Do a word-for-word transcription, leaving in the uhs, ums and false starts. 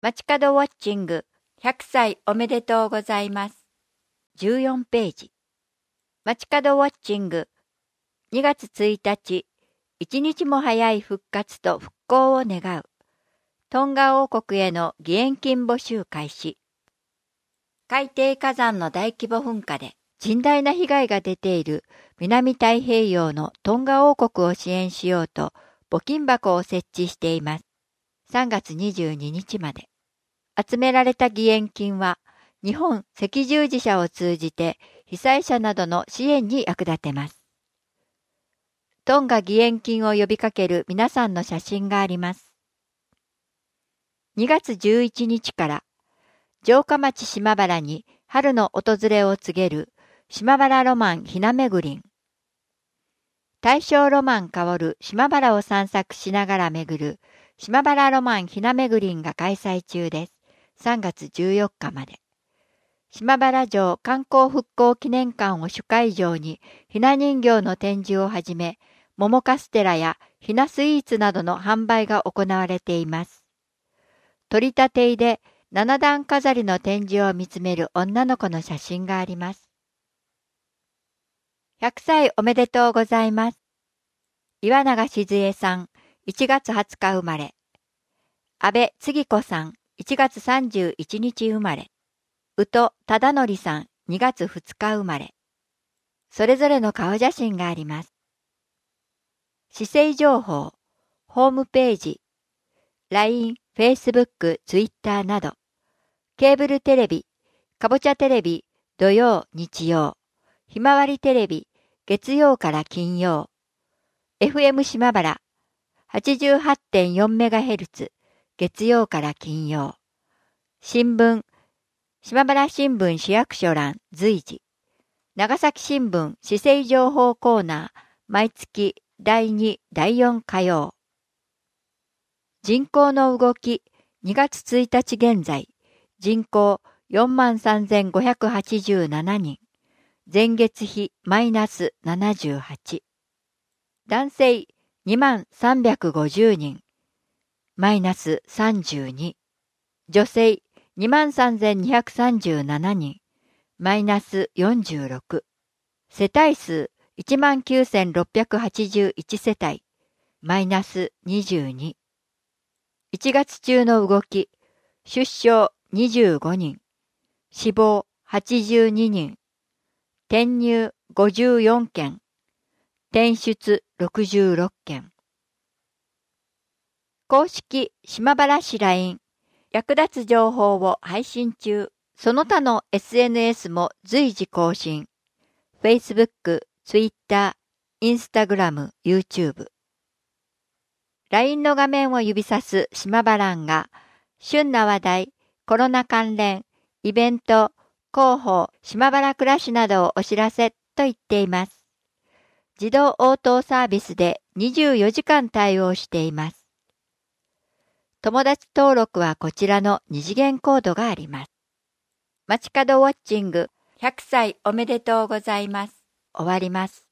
街角ウォッチングひゃくさいおめでとうございます。じゅうよんページ。街角ウォッチングにがつついたち、一日も早い復活と復興を願う。トンガ王国への義援金募集開始。海底火山の大規模噴火で甚大な被害が出ている南太平洋のトンガ王国を支援しようと募金箱を設置しています。さんがつにじゅうににちまで。集められた義援金は日本赤十字社を通じて被災者などの支援に役立てます。トンガ義援金を呼びかける皆さんの写真があります。にがつじゅういちにちから城下町島原に春の訪れを告げる島原ロマンひなめぐりん。大正ロマン香る島原を散策しながら巡る島原ロマンひなめぐりんが開催中です。さんがつじゅうよっかまで。島原城観光復興記念館を主会場にひな人形の展示をはじめ、桃カステラやひなスイーツなどの販売が行われています。取り立てで七段飾りの展示を見つめる女の子の写真があります。ひゃくさいおめでとうございます。岩永静江さん、いちがつはつか生まれ。安倍次子さん、いちがつさんじゅういちにち生まれ。宇都忠則さん、にがつふつか生まれ。それぞれの顔写真があります。市政情報、ホームページ、ライン、Facebook、Twitter など、ケーブルテレビ、かぼちゃテレビ、土曜、日曜、ひまわりテレビ、月曜から金曜、エフエム 島原、はちじゅうはちてんよんメガヘルツ、月曜から金曜、新聞、島原新聞市役所欄随時、長崎新聞市政情報コーナー、毎月だいに、だいよん火曜。人口の動き、にがつついたち現在、人口 よんまんさんぜんごひゃくはちじゅうななにん、前月比マイナスななじゅうはち。男性にまんさんびゃくごじゅうにん、マイナスさんじゅうに。女性にまんさんぜんにひゃくさんじゅうななにん、マイナスよんじゅうろく。世帯数いちまんきゅうせんろっぴゃくはちじゅういち世帯、マイナスにじゅうに。いちがつ中の動き、出生にじゅうごにん、死亡はちじゅうににん、転入ごじゅうよんけん、転出ろくじゅうろっけん。公式島原市 ライン、役立つ情報を配信中。その他の エスエヌエス も随時更新。Facebook、Twitter、Instagram、YouTube。ライン の画面を指さす島原が、旬な話題、コロナ関連、イベント、広報、島原暮らしなどをお知らせと言っています。自動応答サービスでにじゅうよじかん対応しています。友達登録はこちらの二次元コードがあります。街角ウォッチングひゃくさいおめでとうございます。終わります。